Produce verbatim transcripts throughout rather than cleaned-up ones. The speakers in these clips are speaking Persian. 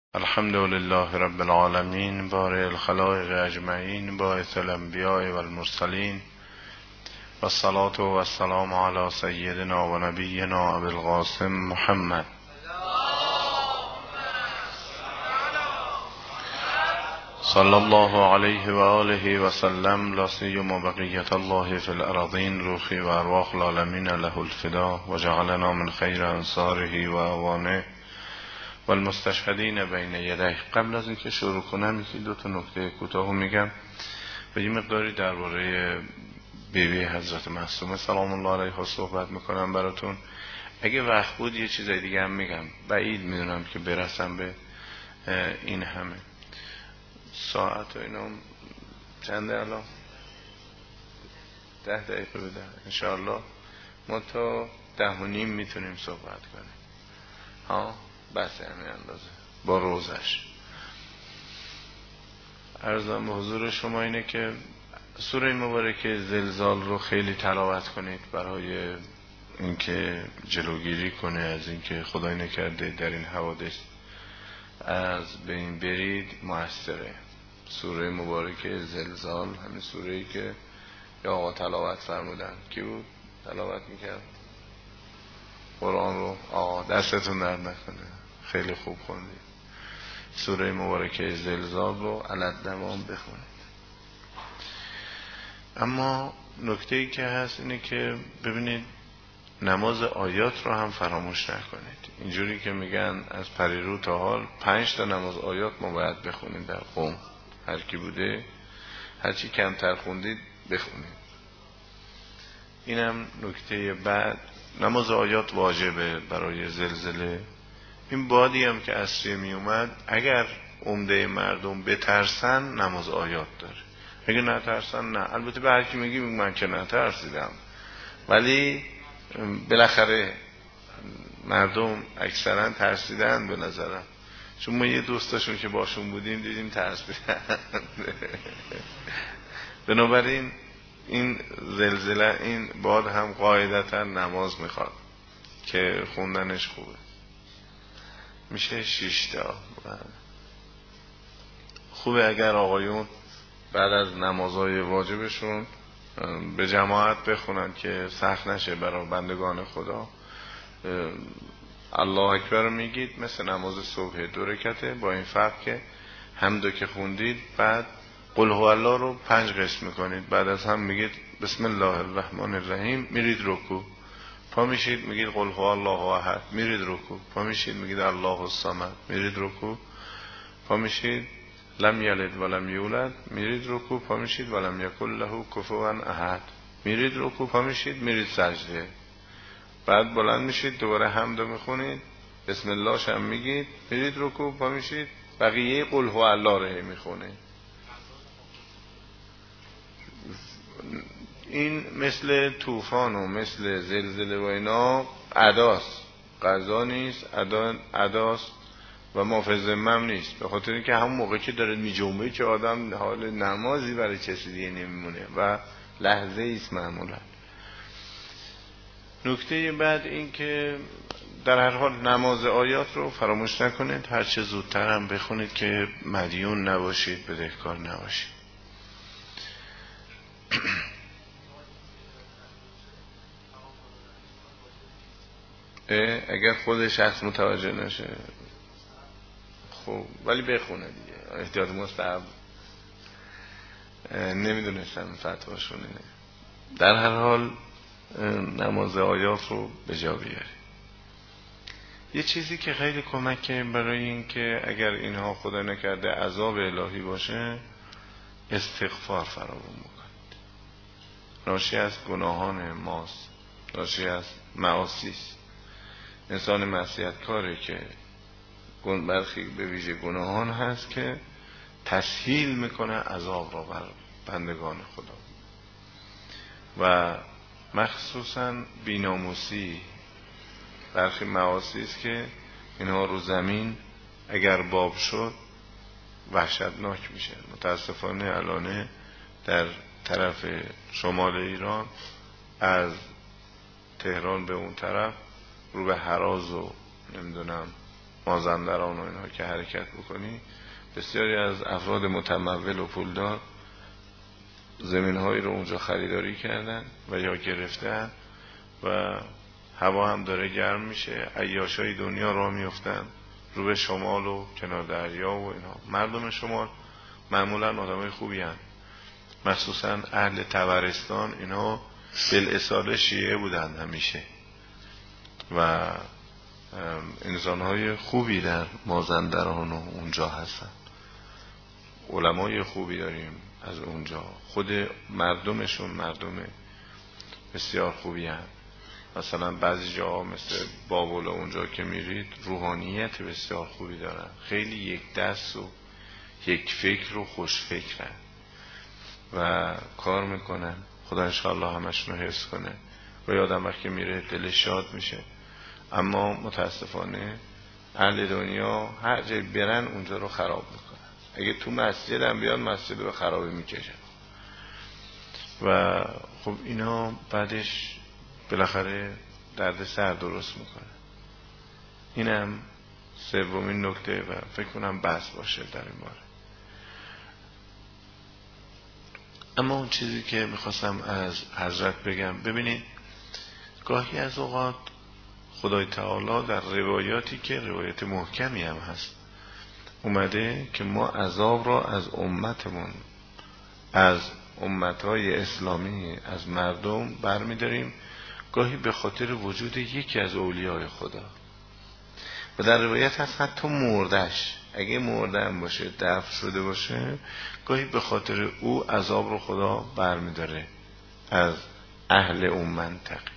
الحمد لله رب العالمين بارئ الخلائق اجمعین باعث الانبیاء والمرسلین والصلاة والسلام على سیدنا و نبینا ابی القاسم محمد صلی الله علیه و آله و سلم. لا سیما بقیة الله فی الارضین روحی و ارواح العالمین له الفدا و جعلنا من خیر انصاره و اعوانه و المستشهدین بین یدیه. قبل از اینکه شروع کنم یکی دو تا نکته کوتاه میگم و یه مقداری درباره بیبی حضرت معصومه سلام الله علیها صحبت میکنم براتون. اگه وقت بود یه چیزای دیگه هم میگم، بعید میدونم که برسم به این همه. ساعت و اینا چنده الان؟ ده دقیقه بده انشاءالله ما تا ده و نیم میتونیم صحبت کنیم. ها بس همین اندازه با روزش. عرضم به حضور شما اینه که سوره مبارکه زلزال رو خیلی تلاوت کنید برای اینکه جلوگیری کنه از اینکه خدای نکرده در این حوادث از بین برید موثره. سوره مبارکه زلزال همین سوره‌ای که یا آقا تلاوت فرمودن. کی بود تلاوت میکرد قرآن رو؟ آقا دستتون درد نکنه، خیلی خوب خوندید. سوره مبارکه زلزال رو علت دوام بخونید. اما نکته‌ای که هست اینه که ببینید نماز آیات رو هم فراموش نکنید. اینجوری که میگن از پریرو تا حال پنج تا نماز آیات ما باید بخونید در قوم. هر کی بوده هرچی کمتر خوندید بخونید. اینم نکته بعد. نماز آیات واجبه برای زلزله. این بادی هم که عصریه می اومد اگر عمده مردم بترسن نماز آیات داره، اگه نترسن نه. البته به هر کی میگی من که نترسیدم، ولی بالاخره مردم اکثرا ترسیدن به نظرم، چون ما یه دوستاشون که باشون بودیم دیدیم ترسیدن. بنابراین این زلزله این باد هم قاعدتا نماز میخواد که خوندنش خوبه. میشه شش تا. خوبه اگر آقایون بعد از نمازهای واجبشون به جماعت بخونن که سخت نشه برای بندگان خدا. الله اکبر رو میگید مثل نماز صبح دو رکعته، با این فرق که حمدو که خوندید بعد قل هو الله رو پنج قسم میکنید، بعد از هم میگید بسم الله الرحمن الرحیم، میرید رکوع، پا میشید میگید قل هو الله احد، میرید رکوع، پا میشید میگید الله الصمد، میرید رکوع، پا میشید لم یلد ولم یولد، میرید رکوع، پا میشید ولم یکن له کفوا احد، میرید رکوع، پا میشید میرید سجده، بعد بلند میشید دوباره حمدو میخونید، بسم الله شم میگید، میرید رکوع، پا میشید بقیه قل هو الله رو میخونید. این مثل طوفان و مثل زلزله و اینا اداست، قضا نیست، ادا اداست و مافظمم نیست. به خاطر اینکه همون موقع که داره میجنبه که آدم حال نمازی برای کسی دیگه نمیمونه و لحظه ایست معمولا. نکته بعد این که در هر حال نماز آیات رو فراموش نکنید، هر چه زودتر هم بخونید که مدیون نباشید، بدهکار نباشید. اگر خود شخص متوجه نشه خب ولی بخونه دیگه، احتیاط مستحب. نمیدونستم فتواشون اینه. در هر حال نماز آیات رو به جا بیاری. یه چیزی که خیلی کمکه برای این که اگر اینها خدا نکرده عذاب الهی باشه، استغفار فراوون بکنید. ناشی از گناهان ماست، ناشی از معاصیست. انسان معصیتکاره که برخی به ویژه گناهان هست که تسهیل میکنه عذاب را بر بندگان خدا و مخصوصا بیناموسی. برخی معاصی است که اینها رو زمین اگر باب شد وحشتناک میشه. متاسفانه الان در طرف شمال ایران از تهران به اون طرف رو به هراز و نمیدونم مازندران و اینها که حرکت بکنی، بسیاری از افراد متمول و پولدار زمین‌هایی رو اونجا خریداری کردن و یا گرفتن و هوا هم داره گرم میشه، عیاشای دنیا راه میفتن رو به شمال و کنار دریا و اینها. مردم شمال معمولا آدمای خوبی هن، مخصوصا اهل طبرستان، اینها بالاصاله شیعه بودن همیشه و انسانهای خوبی در مازندران و اونجا هستن، علمای خوبی داریم از اونجا، خود مردمشون مردم بسیار خوبی هن. مثلا بعضی جاها مثل بابل اونجا که میرید روحانیت بسیار خوبی دارن، خیلی یک دست و یک فکر و خوش فکرن و کار میکنن. خدا انشاءالله همشون رو حفظ کنه و یادم وقتی میره دلش شاد میشه. اما متاسفانه اهل دنیا هر جای برن اونجا رو خراب میکنن. اگه تو مسجد هم بیان مسجد رو خرابی میکشن و خب اینا بعدش بالاخره درد سر درست میکنه. اینم سومین نکته و فکر کنم بس باشه در این باره. اما اون چیزی که میخواستم از حضرت بگم، ببینید گاهی از اوقات خدای تعالی در روایاتی که روایت محکمی هم هست اومده که ما عذاب را از امتمون، از امتهای اسلامی، از مردم برمیداریم، گاهی به خاطر وجود یکی از اولیای خدا. و در روایت هست حتی مردش، اگه مرده هم باشه، دفن شده باشه، گاهی به خاطر او عذاب رو خدا برمیداره از اهل اون منطقه.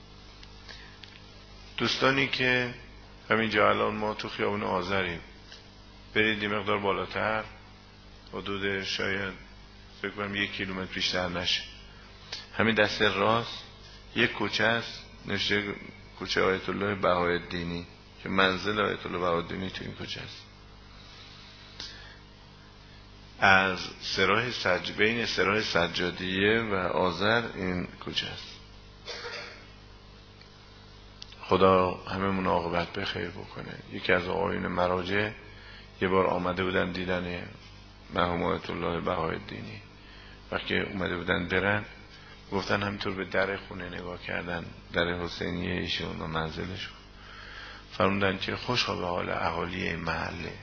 دوستانی که همینجا الان ما تو خیابون آذریم، برید یه مقدار بالاتر، حدود شاید فکر کنم یک کیلومتر بیشتر نشه، همین دست راست یک کوچه است نوشته کوچه آیت الله بهاءالدینی که منزل آیت الله بهاءالدینی تو این کوچه است. از سراح سج... بین سراح سجادیه و آذر این کوچه است. خدا همه عاقبت به خیر بکنه. یکی از آقایون مراجع یه بار آمده بودن دیدن مرحوم آیت الله بهاءالدینی، وقتی اومده بودن برن گفتن همینطور به در خونه نگاه کردن، در حسینیه ایشون و منزلشون، فرمودن که خوشا به حال اهالی این محله.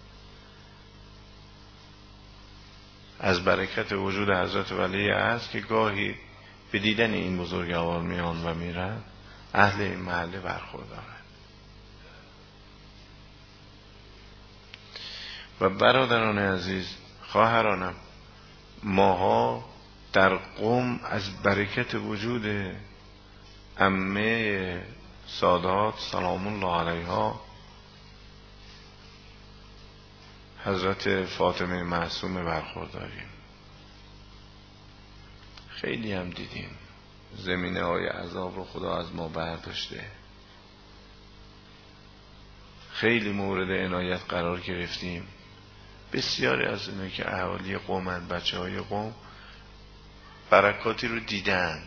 از برکت وجود حضرت ولی است که گاهی به دیدن این بزرگوار میان و میرن، اهل این محله برخوردارن. و برادران عزیز، خواهرانم، ماها در قم از برکت وجود عمه سادات سلام الله علیها حضرت فاطمه معصومه برخورداریم. خیلی هم دیدیم زمینه های عذاب رو خدا از ما برداشته، خیلی مورد عنایت قرار گرفتیم. بسیاری از اینه که اهالی قومن، بچه های قوم، برکاتی رو دیدن.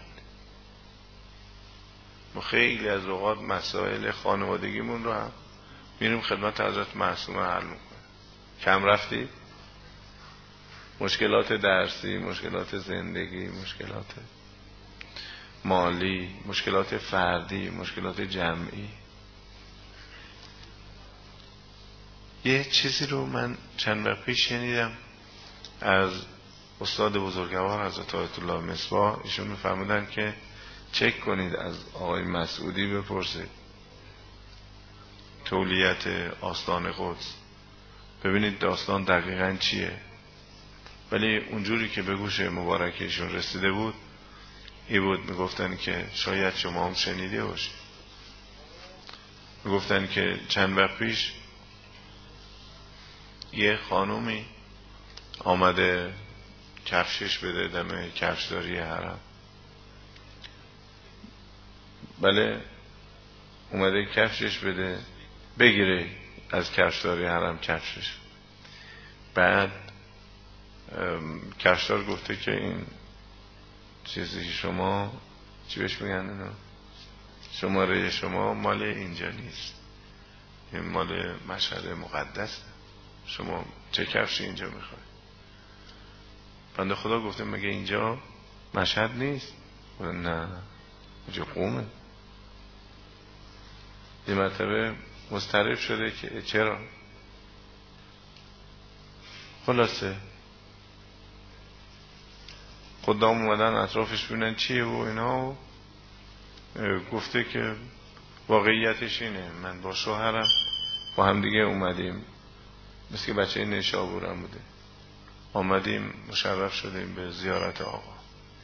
ما خیلی از اوقات مسائل خانوادگیمون رو هم میریم خدمت حضرت معصومه حل میکنیم. کم رفتی؟ مشکلات درسی، مشکلات زندگی، مشکلات مالی، مشکلات فردی، مشکلات جمعی. یه چیزی رو من چند وقت پیش شنیدم از استاد بزرگوار حضرت آیت الله مصباح. ایشون می‌فرمودن که چک کنید، از آقای مسعودی بپرسید تولیت آستان قدس، ببینید داستان دقیقاً چیه. ولی اونجوری که به گوش مبارک ایشون رسیده بود این بود، میگفتن که شاید شما هم شنیده باشید، میگفتن که چند وقت پیش یه خانومی آمده کفشش بده دم کفشداری حرم. بله، اومده کفشش بده، بگیره از کفشداری حرم کفشش. بعد کفشدار گفته که این چیزی شما چی بهش میگن اینا، شماره شما مال اینجا نیست، این مال مشهد مقدس، شما چه کفشی اینجا میخوای؟ بنده خدا گفته مگه اینجا مشهد نیست؟ نه، اینجا قومه. یه مرتبه مضطرب شده که چرا؟ خلاصه خدام اومدن اطرافش ببینن چیه و اینا و گفته که واقعیتش اینه، من با شوهرم با هم دیگه اومدیم، مثل که بچه نیشابورم بوده، آمدیم مشرف شدیم به زیارت آقا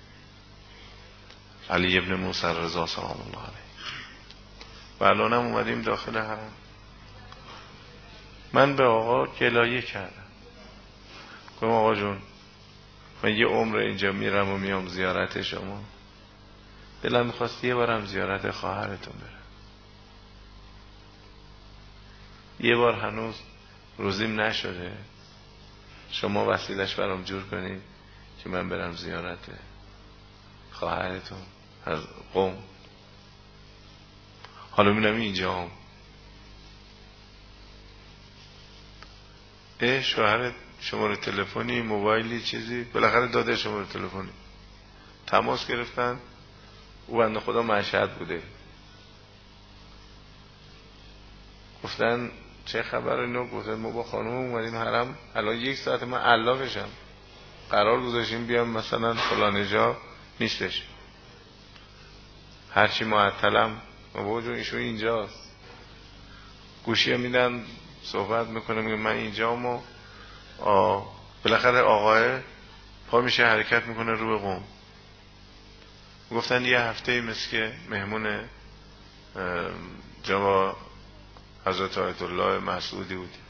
علی ابن موسی رضا سلام الله علیه و الانم اومدیم داخل حرم. من به آقا گلایه کردم، گفتم آقا جون من یه عمر اینجا میرم و میام زیارت شما، دلم میخواست یه بارم زیارت خواهرتون برم، یه بار هنوز روزیم نشده، شما وسیلش برام جور کنید که من برم زیارت خواهرتون از قم. حالا میرم اینجا هم اه شوهرت شماره تلفنی موبایلی چیزی بالاخره داده، شماره تلفنی تماس گرفتن، او بنده خدا مشهد بوده، گفتن چه خبر؟ اینو گفتن ما با خانم اومدیم حرم، الان یک ساعت من علاقشم، قرار گذاشتیم بیام مثلا فلان جا نیستش، هرچی معطلم بابا جون ایشون اینجاست، گوشی میدن صحبت میکنه میگه من اینجام و بالاخره آقای پا میشه حرکت میکنه رو به قم. گفتن یه هفته مثل که مهمون جناب حضرت آیت الله مسعودی بودی،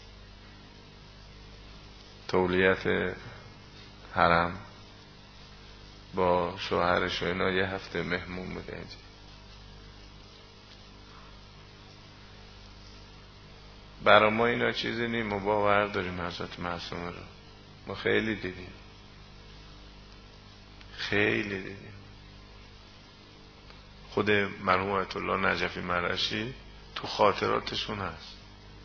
تولیت حرم با شوهرش و اینا یه هفته مهمون بوده اینجا. برای ما اینا چیزی نیم، ما باور داریم حضرت معصومه رو، ما خیلی دیدیم خیلی دیدیم. خود مرحوم آیت الله نجفی مرعشی تو خاطراتشون هست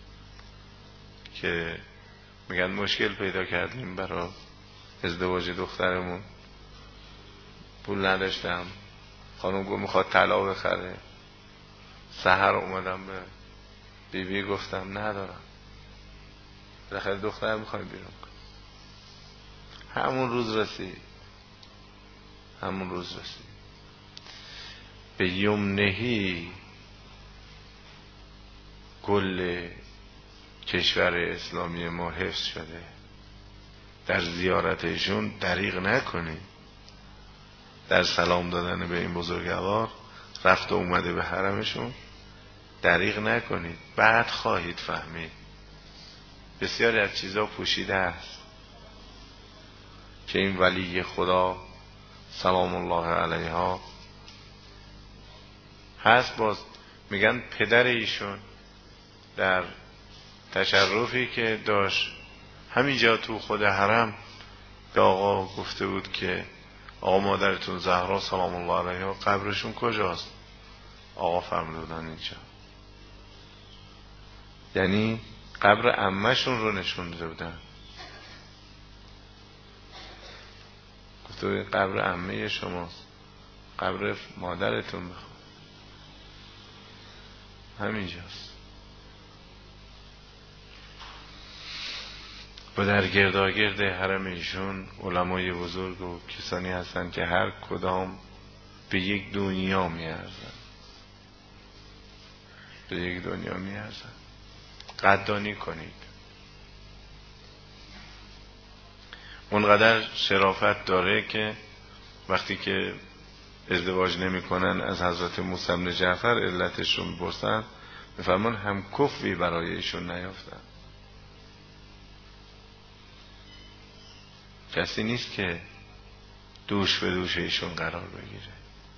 که میگن مشکل پیدا کردیم برای ازدواج دخترمون، پول نداشتم، خانم گفت میخواد طلا بخره، سحر اومدم به بیبی بی گفتم ندارم، بالاخره دختر میخوایم بیرون کنم. همون روز رسید همون روز رسید به یمنهی گل کشور اسلامی ما حفظ شده، در زیارتشون دریغ نکنید، در سلام دادن به این بزرگوار رفت و اومده به حرمشون دریغ نکنید، بعد خواهید فهمید بسیاری از چیزا پوشیده است که این ولی خدا سلام الله علیها هست. باز میگن پدر ایشون در تشرفی که داشت همینجا تو خود حرم به آقا گفته بود که آقا مادرتون زهرا سلام الله علیها قبرشون کجاست؟ آقا فرمودن اینجا، یعنی قبر عمه‌شون رو نشون داده بودن، گفته بود قبر عمه شماست، قبر مادرتون بخواد همینجاست. و در گرداگرد حرم ایشون علمای بزرگ و کسانی هستن که هر کدام به یک دنیا میارزن، به یک دنیا میارزن. قدردانی کنید، اونقدر شرافت داره که وقتی که ازدواج نمی کنن از حضرت موسی بن جعفر علتش رو میپرسن، میفرمان هم کفوی برای ایشون نیافتن، کسی نیست که دوش به دوش ایشون قرار بگیره.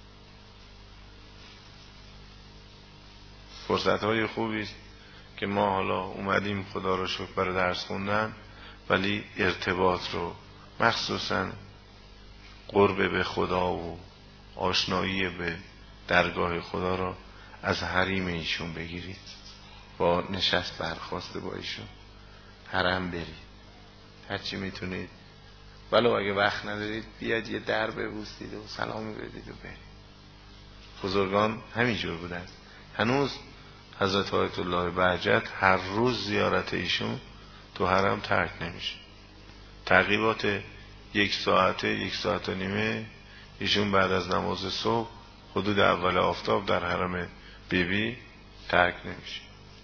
فرصت های خوبی که ما حالا اومدیم خدا رو شکر برای درس خوندن، ولی ارتباط رو مخصوصا قرب به خدا و آشنایی به درگاه خدا رو از حریم ایشون بگیرید. با نشست برخواسته با ایشون حرم برید، هرچی میتونید، ولو اگه وقت ندارید بیاد یه در ببوسید و سلام بدید و برید. بزرگان همینجور بودن. هنوز حضرت آیت الله بهجت هر روز زیارت ایشون تو حرم ترک نمیشه. تعقیبات یک ساعته یک ساعت و نیمه ایشون بعد از نماز صبح حدود اول آفتاب در حرم بی بی ترک نمیشه.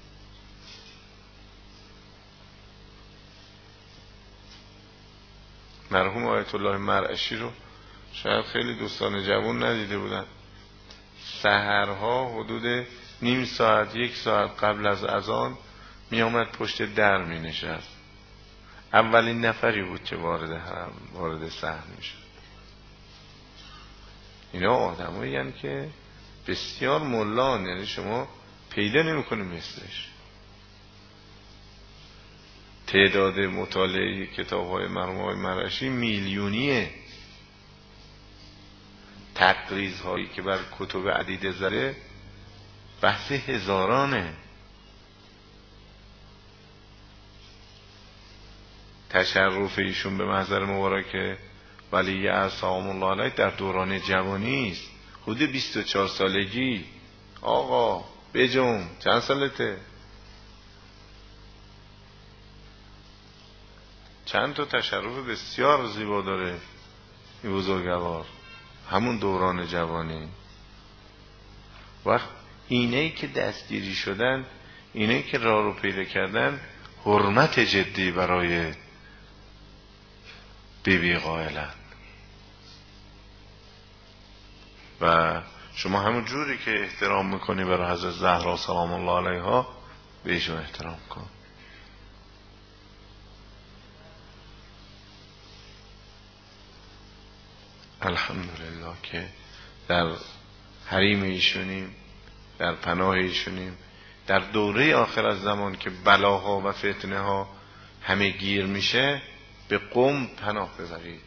مرحوم آیت الله مرعشی رو شاید خیلی دوستان جوان ندیده بودن. سحرها حدود نیم ساعت یک ساعت قبل از اذان می آمد پشت در می نشست. اولین نفری بود که وارد حرم وارد صحن می شد. اینا آدمایی هستند که بسیار ملان، یعنی شما پیدا نمی کنید مثلش. تعداد مطالعه کتاب های مرحوم آقای مرعشی میلیونیه. تقریض هایی که بر کتب عدیده زده بحث هزارانه. تشرف ایشون به محضر مبارک ولی اعصام الله علیه در دوران جوانی است، حدود بیست و چهار سالگی. آقا بجم چند سالته؟ چند تا تشرف بسیار زیبا داره این بزرگوار، همون دوران جوانی. وقت اینایی که دستگیری شدن، اینایی که راه رو پیدا کردن، حرمت جدی برای بیبی قائلند. و شما همون جوری که احترام میکنی برای حضرت زهرا سلام الله علیها به ایشون احترام کن. الحمدلله که در حریم ایشونیم، در پناه ایشونیم، در دوره آخر از زمان که بلاها و فتنه ها همه گیر میشه به قم پناه ببرید.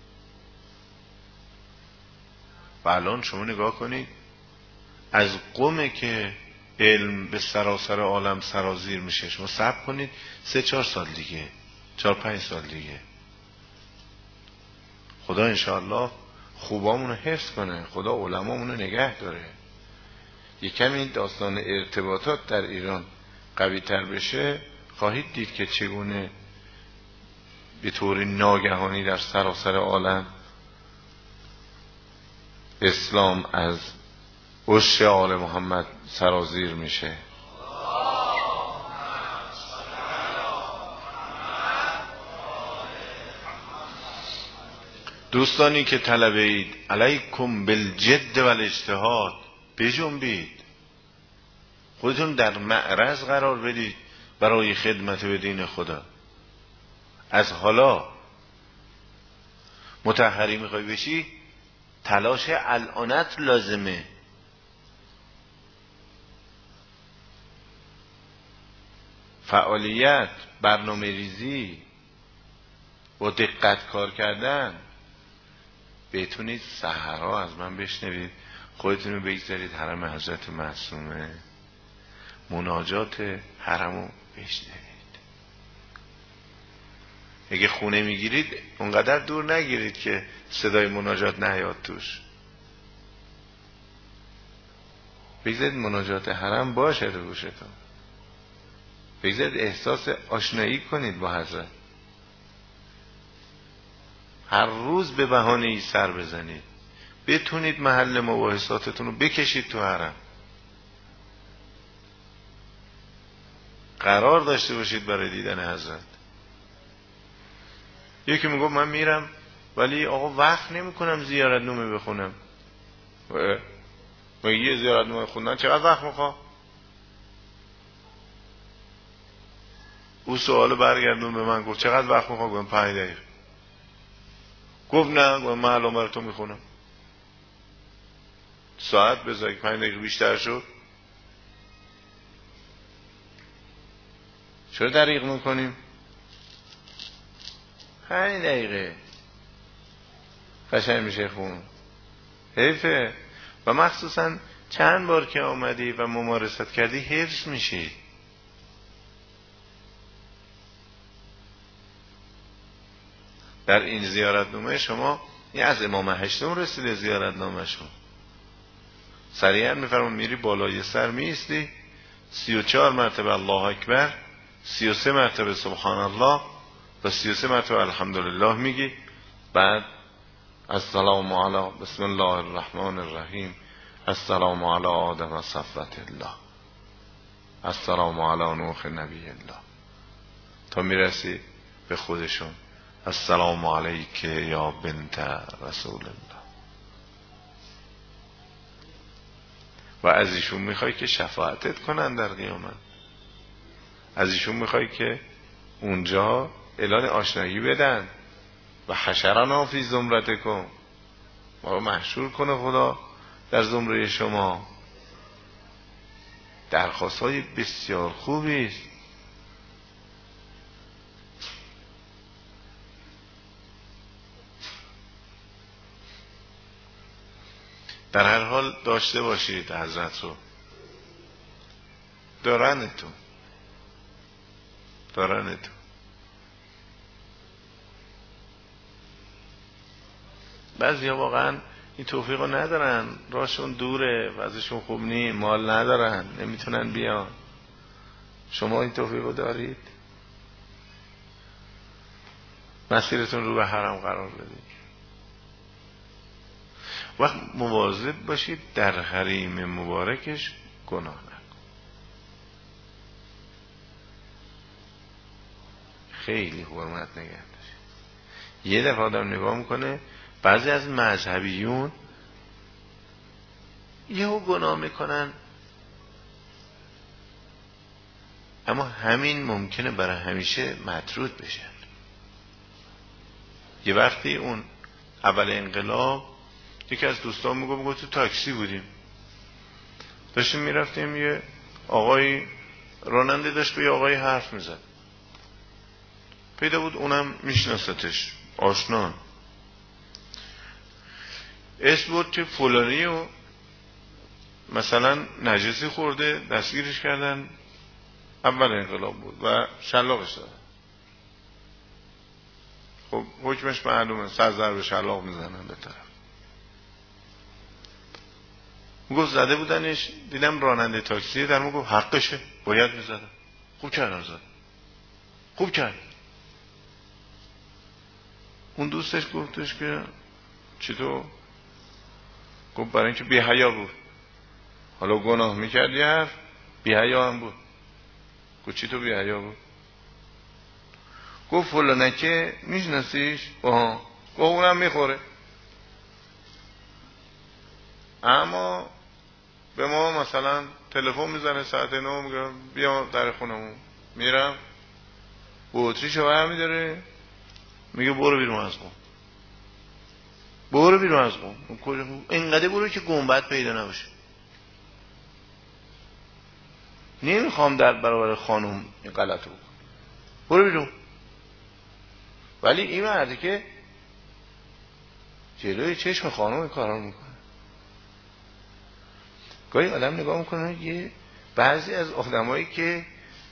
و الان شما نگاه کنید از قمه که علم به سراسر عالم سرازیر میشه، شما صبر کنید سه چهار سال دیگه، چهار پنج سال دیگه خدا انشاءالله خوبامونو حفظ کنه، خدا علمامونو نگه داره. یکم این داستان ارتباطات در ایران قوی تر بشه، خواهید دید که چگونه به طور ناگهانی در سراسر عالم اسلام از عشق آل محمد سرازیر میشه. دوستانی که طلبه اید علیکم بالجد و الاجتهاد، بجنبید، خودتون در معرض قرار بدید برای خدمت به دین خدا. از حالا مطهری میخوای بشی، تلاش الانت لازمه. فعالیت، برنامه ریزی، با دقت کار کردن. بتونید سحرها از من بشنوید، خودتون رو بگذارید حرم حضرت معصومه، مناجات حرمو بشنوید. اگه خونه میگیرید اونقدر دور نگیرید که صدای مناجات نیاد توش. بگذارید مناجات حرم باشه رو گوشتون، بگذارید احساس آشنایی کنید با حضرت. هر روز به بهانه ای سر بزنید، بتونید محل مباحثاتتون رو بکشید تو حرم، قرار داشته باشید برای دیدن حضرت. یکی میگه من میرم ولی آقا وقت نمی کنم زیارت نامه بخونم. و یه زیارت نامه خوندن چقدر وقت میخواد؟ او سوال برگردون به من، گفت چقدر وقت میخواد؟ گفتم پنج دقیقه. گفت نه، گفتم من الان برای تو میخونم. ساعت بذاری پنج دقیقه بیشتر شد. چرا دریغ میکنیم؟ پنج دقیقه قشنگ میشه خون. حیفه. و مخصوصا چند بار که آمدی و ممارست کردی حفظ میشی. در این زیارتنامه شما این از امام هشتم رسیده زیارتنامه شما سریعا میفرمون میری بالای سر میستی سی و چهار مرتبه الله اکبر سی و سه مرتبه سبحان الله و سی و سه مرتبه الحمدلله میگی بعد السلام علی بسم الله الرحمن الرحیم السلام علی آدم صفوت الله السلام علی نوح نبی الله تا میرسی به خودشون السلام علیک یا بنت رسول الله و از ایشون میخوای که شفاعتت کنن در قیامت از ایشون میخوای که اونجا اعلان آشنایی بدن و حشرنا فی زمرتکم ما رو محشور کنه خدا در زمره شما درخواست های بسیار خوبی است در هر حال داشته باشید حضرت رو دارنتون دارنتون بعضی ها واقعا این توفیق رو ندارن راشون دوره وضعشون خوب نی مال ندارن نمیتونن بیان شما این توفیق رو دارید مسیرتون رو به حرم قرار بدید وقت مواظب باشید در حریم مبارکش گناه نکن خیلی حرمت نگه داشت یه دفعه آدم نگاه میکنه بعضی از مذهبیون یهو گناه میکنن اما همین ممکنه برای همیشه مطرود بشن یه وقتی اون اول انقلاب یکی از دوستان میگو میگو تو تاکسی بودیم داشتیم میرفتیم یه آقای راننده داشت به یه آقای حرف میزد پیدا بود اونم میشناستش آشنا اسم بود که فلانی و مثلا نجسی خورده دستگیرش کردن اول انقلاب بود و شلاقش دادن خب حکمش معلومه صد ضرب شلاق میزنن به طرف میگفت زده بودنش دیدم راننده تاکسی در میگفت حقشه باید میزدن خوب کردن زدن خوب کرد اون دوستش گفتش که چطور گفت برای اینکه بی حیا بود حالا گناه میکردی حرف بی حیا هم بود گفت چی تو بی حیا بود گفت فلانکه میشناسیش آها گفت اونم میخوره اما به ما مثلا تلفن میزنه ساعت نه میگه بیا در خونمون میرم بطریشو برمی داره میگه برو بیرون از قوم برو بیرون از قوم اینقدر برو که گنبد پیدا نباشه نمیخوام در برابر خانم این غلطو بکن برو بیرون ولی این مرده که جلوی چشم خانم این کارا میکنه گاهی آدم نگاه میکنه یه بعضی از آدمایی که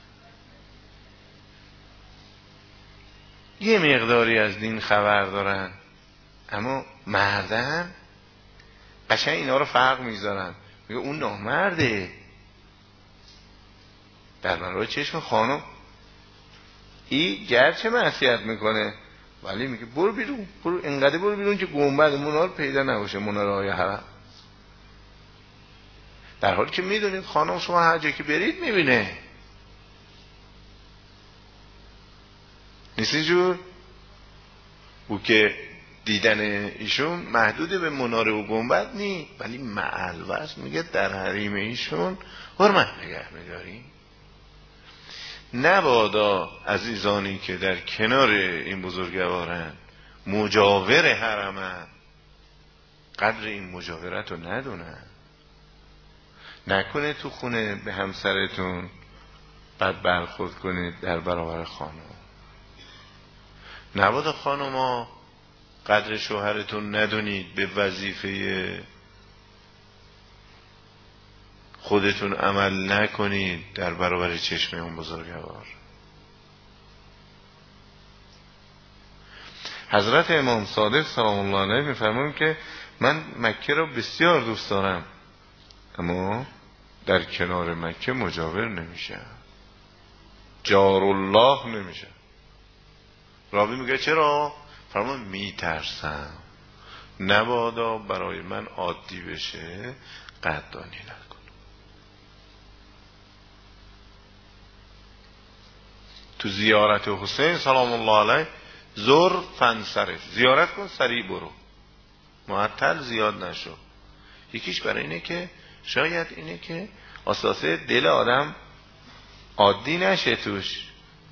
یه مقداری از دین خبر دارن اما مردن قشنگ اینا رو فرق میذارن میگه اون نامرده در برابر چشم خانم این گرچه معصیت میکنه ولی میگه برو بیرون برو انقدر برو بیرون که گنبد منار پیدا نباشه منارهای حرم در حالی که میدونید خانم شما هر جایی که برید میبینه نیست اینجور او که دیدن ایشون محدود به مناره و گنبد نی ولی معلوست میگه در حریم ایشون حرمت نگه میداریم نبادا عزیزانی که در کنار این بزرگوارن مجاور حرمن قدر این مجاورت رو ندونن نکنه تو خونه به همسرتون بد برخورد کنید در برابر خانم نبادا خانما قدر شوهرتون ندونید به وظیفه خودتون عمل نکنید در برابر چشم اون بزرگوار حضرت امام صادق سلام الله علیه میفرمایند که من مکه را بسیار دوست دارم اما در کنار مکه مجاور نمیشم، جار الله نمیشم. راوی میگه چرا؟ فرمان میترسم نبادا برای من عادی بشه قدردانی نکن. تو زیارت حسین سلام الله علیه زور فنصرف، زیارت کن سریع برو، معطل زیاد نشو. یکیش برای اینه که شاید اینه که اساسه دل آدم عادی نشه توش.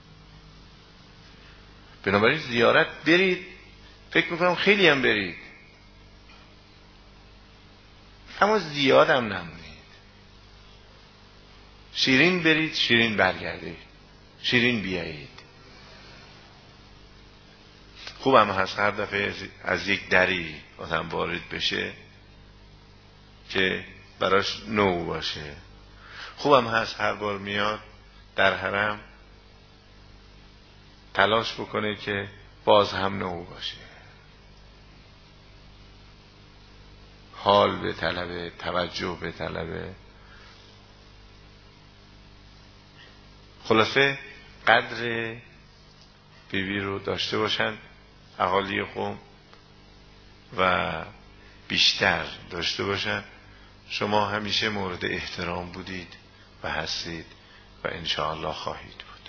بنابراین زیارت برید، فکر میکنم خیلی هم برید اما زیاد هم نمونید. شیرین برید شیرین برگردید، شیرین بیایید. خوب هم هست هر دفعه از یک دری آدم وارد بشه که براش نو باشه. خوب هم هست هر بار میاد در حرم تلاش بکنه که باز هم نو باشه، حال به طلبه، توجه به طلبه. خلاصه قدر بیبی رو داشته باشن اهالی قوم و بیشتر داشته باشن. شما همیشه مورد احترام بودید و هستید و انشاءالله خواهید بود.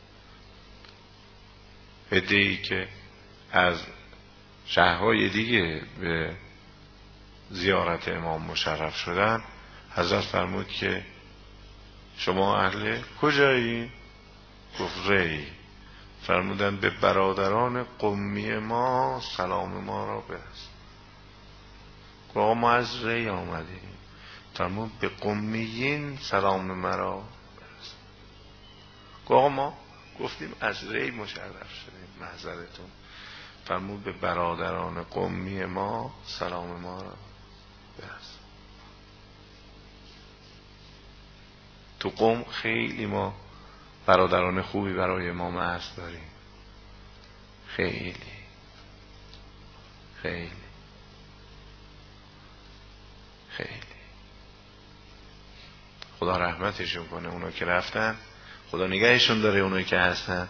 عده‌ای که از شهرهای دیگه به زیارت امام مشرف شدن، حضرت فرمود که شما اهل کجایی؟ گفت ری. فرمودن به برادران قمی ما سلام ما را برس. گفت ما از ری آمدیم. فرمود به قمیین سلام مرا برس. گفت ما گفتیم از ری مشرف شدیم، معذرتون. فرمود به برادران قمی ما سلام ما را برس. تو قم خیلی ما برادران خوبی برای امام عصر داریم، خیلی خیلی خیلی. خدا رحمتشون کنه اونا که رفتن، خدا نگهشون داره اونایی که هستن.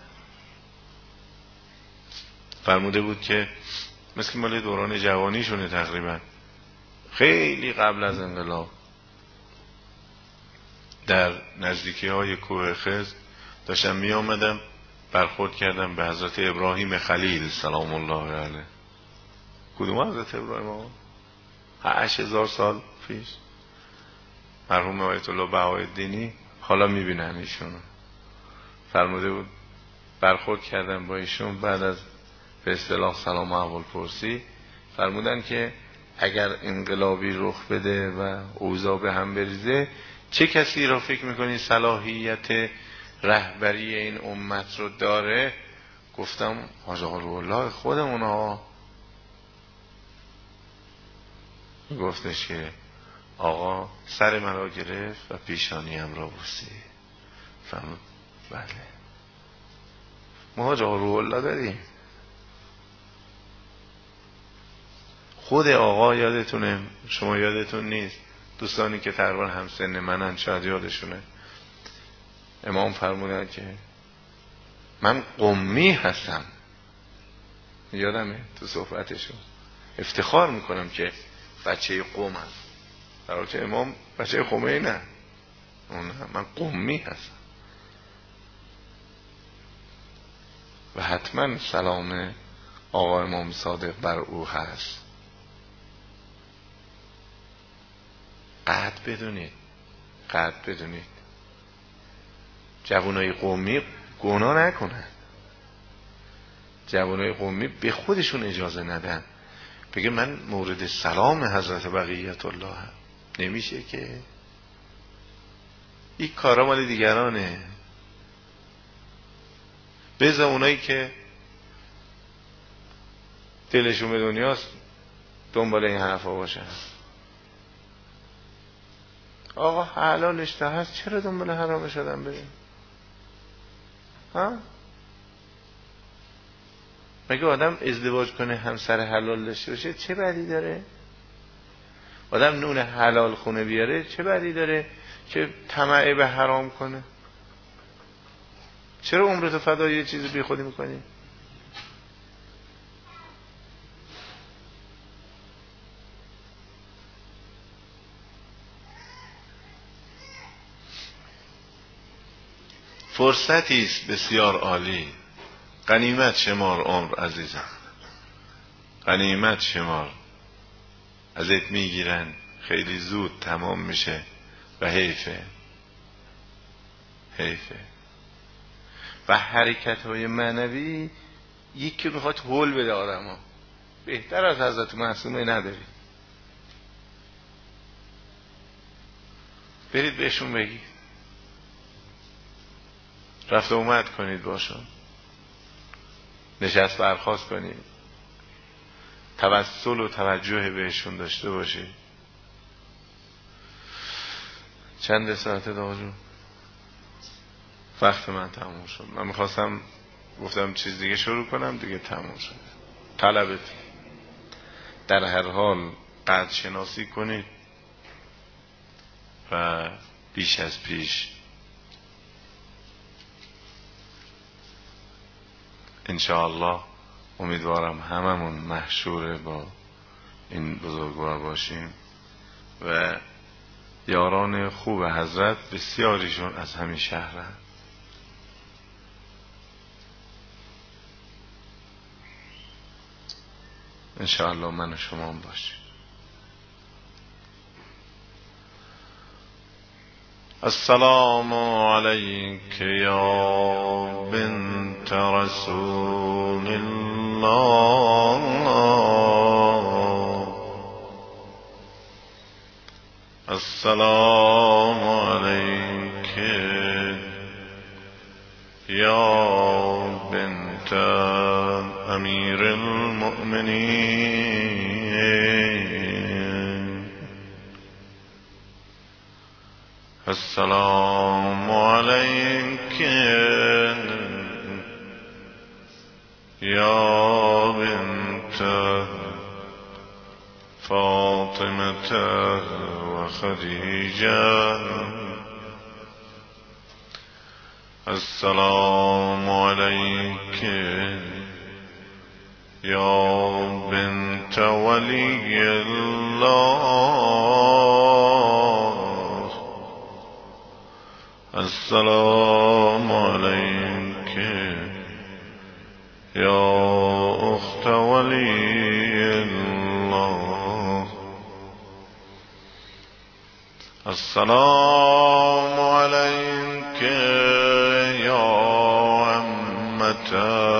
فرموده بود که مثل مال دوران جوانیشونه تقریبا، خیلی قبل از انقلاب در نزدیکی های کوه خز داشتم می آمدم برخورد کردم به حضرت ابراهیم خلیل سلام الله علیه. کدوم حضرت ابراهیم آقا؟ هشت هزار سال پیش مرحوم آیت الله بهاءالدینی، حالا می بینم ایشونو. فرموده بود برخورد کردم با ایشون بعد از به اصطلاح سلام اول پرسی. فرمودن که اگر انقلابی رخ بده و اوضاع به هم بریزه چه کسی را فکر میکنی صلاحیت رهبری این امت رو داره؟ گفتم حاج آقا روح‌الله خودمون ها. گفتش که آقا سر من را گرفت و پیشانیم را بوسید. فرمود بله ما حاج آقا روح‌الله داریم. خود آقا یادتونه، شما یادتون نیست، دوستانی که تقریبا همسن منن شاید یادشونه، امام فرمودن که من قمی هستم. یادمه تو صحبتشون افتخار میکنم که بچه قوم هستم، در حالی که امام بچه خمینی، من قمی هستم و حتما سلام آقا امام صادق بر او هست. قد بدونید، قد بدونید جوانای قومی گناه نکنن، جوانای قومی به خودشون اجازه ندن بگه من مورد سلام حضرت بقیت الله هم. نمیشه که این کارا مال دیگرانه. بذار اونایی که دلشون به دنیاست دنبال این حرفا باشن. آقا حلالش ده هست چرا دنبال حرامش آدم بریم؟ ها؟ مگه آدم ازدواج کنه همسر حلال داشته باشه چه بدی داره؟ آدم نون حلال خونه بیاره چه بدی داره که طمع به حرام کنه؟ چرا عمرتو فدای یه چیزی بی خودی میکنی؟ فرصتی است بسیار عالی. غنیمت شمار عمر عزیزم، غنیمت شمار. ازت میگیرن خیلی زود تمام میشه و حیفه حیفه. و حرکت های معنوی یکی میخواد هول بده آدم ها. بهتر از حضرت معصومه نداری. برید بهشون بگید، رفت اومد کنید باشون، نشست برخاست کنید، توسل و توجه بهشون داشته باشید. چند ساعته داجون؟ وقت من تموم شد. من میخواستم گفتم چیز دیگه شروع کنم، دیگه تموم شد. طلبت در هر حال قدر شناسی کنید و بیش از پیش انشاءالله امیدوارم هممون محشور با این بزرگوار باشیم و یاران خوب حضرت بسیاریشون از همین شهرن. انشاءالله من و شما هم باشیم. السلام علیک یا بنت رسول الله، السلام علیک یا بنت امیر المؤمنین، السلام علیک یا بنت فاطمة و خدیجه، السلام علیک یا بنت ولی الله، السلام علیک یا اخت ولی الله، السلام علیک یا عمة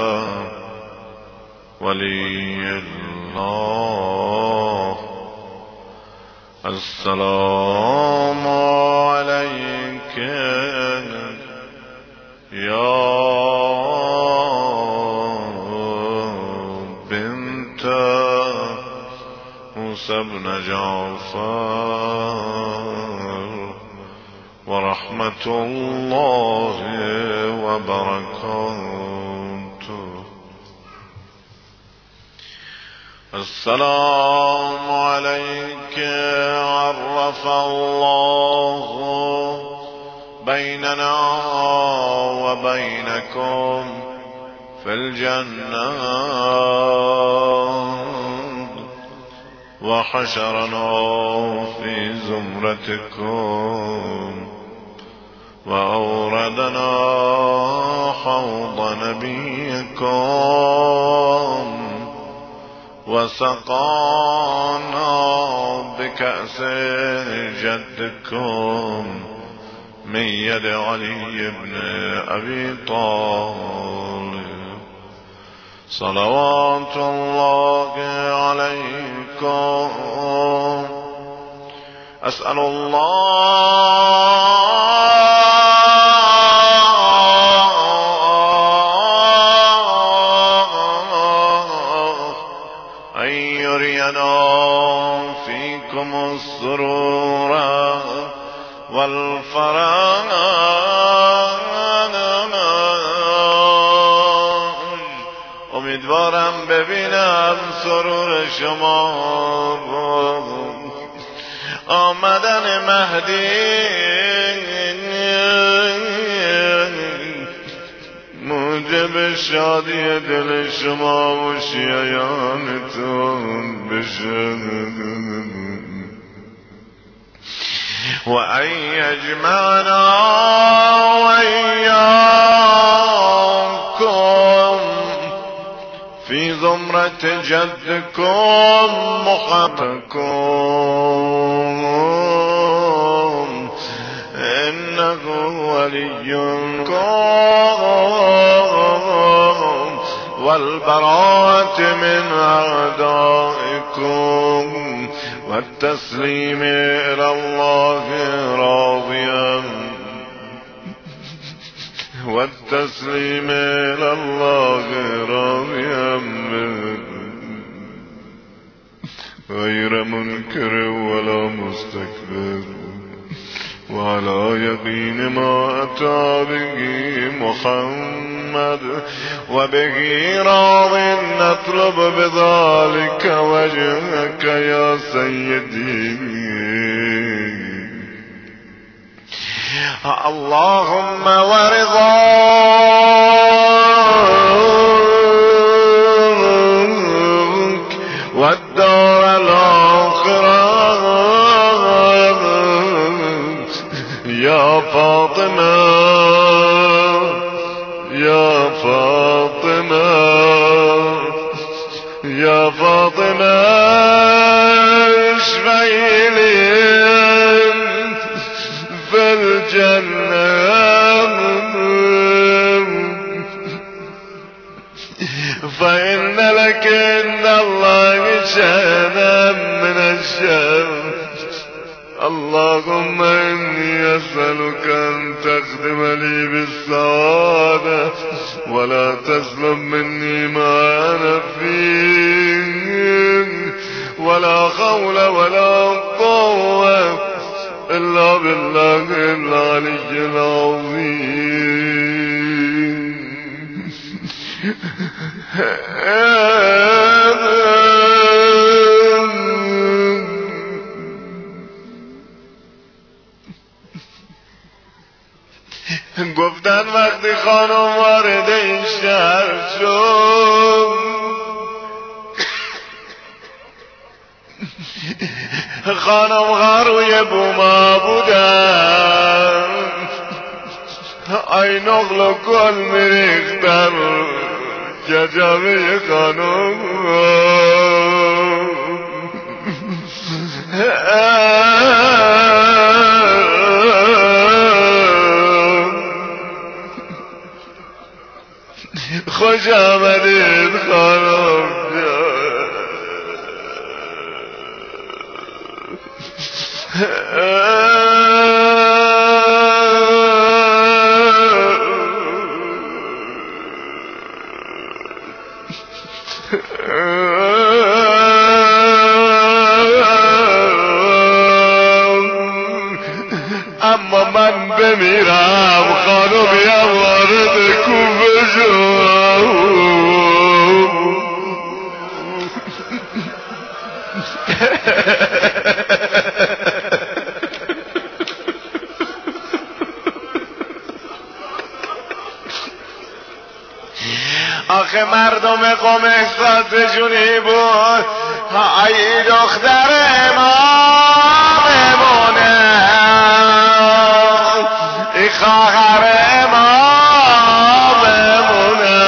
ولی الله، السلام علیک یا بنت موسی بن جعفر و رحمت الله و برکاته، السلام علیک عرف الله بیننا و بینکم فی الجنة و حشرنا فی زمرتکم و اوردنا حوض نبیکم و سقانا بکأس جدکم من ید علی بن ابی طالب، صلوات الله علیکم. اسأل الله ان یرینا فیکم السرور والفرج امیدوارم ببینم سرور شما آمدن مهدی موجب شادی دل شما و شیعیانتون بشه و ان یجمعنا و ایاکم فی زمرة جدکم محمدکم انه ولیکم والبراءة من اعدائکم والتسلیم الى الله راضیا والتسلیم الى الله راضیا غیر منکر ولا مستكبر وعلى يقين ما أتى به محمد وبه راض نطلب بذلك وجهك يا سيدي اللهم ورضاك والدار الآخرة يا فاطمة يا فاطمة يا فاطمة اشفعي لي في الجنة فإن لك عند الله شهدا من الشر اللهم إني أسألك أن تخدم لي بالسعادة ولا تسلب مني ما أنا فيه ولا حول ولا قوة إلا بالله العلي العظيم گفتن وقتی خانم وارد این شهر شد خانم ها روی بوما بودن ای نقل و گل میریختن ججبه خانم خوش آمدید خانم اما من بمیرم خانم وارد کوفه شد آخه مردم قوم احساسشونی بود ای دختر اماممونه ای خواهر اماممونه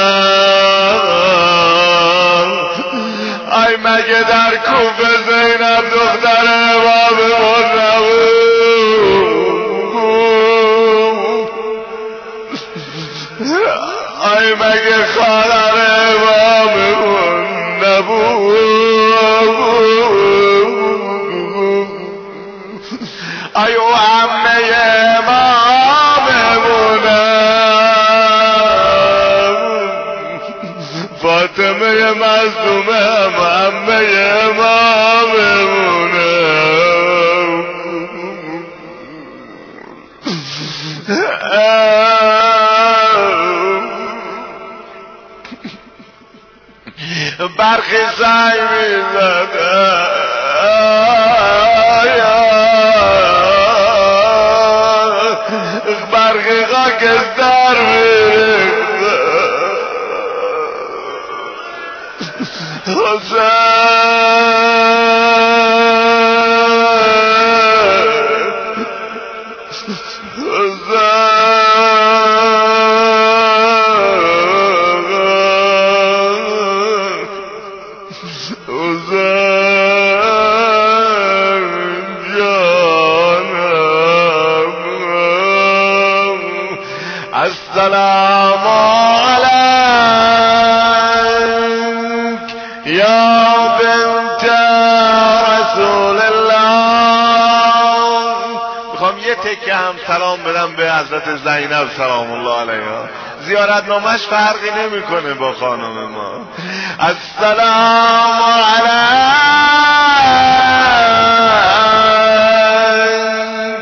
ای مگه در کوفه زینب دختر اماممون ای مگه خواهر اماممون نبود ای او عمه اماممونم فاطمه معصومه هم عمه اماممونم برخی سعی میزد برخی خاکستر میریخت السلام علیک یا بنت رسول الله. میخوام یه تکه هم سلام بدم به حضرت زینب سلام الله علیها. زیارتنامه‌اش فرقی نمیکنه با خانم ما. السلام علیک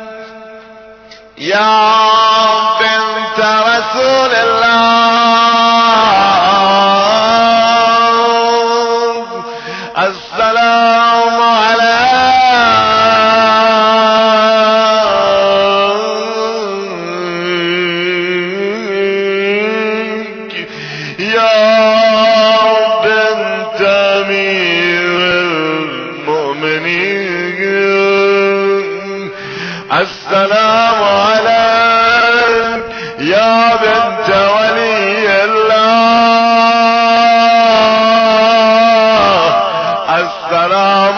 یا بنت رسول الله. السلام علیک یا بنت امیر المؤمنین. السلام علیک یا بنت ولی الله. السلام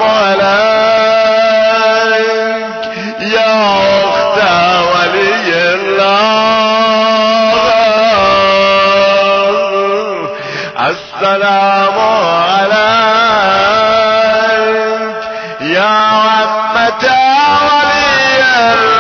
علیک یا اخت ولی الله. السلام علیک یا عمت ولی الله.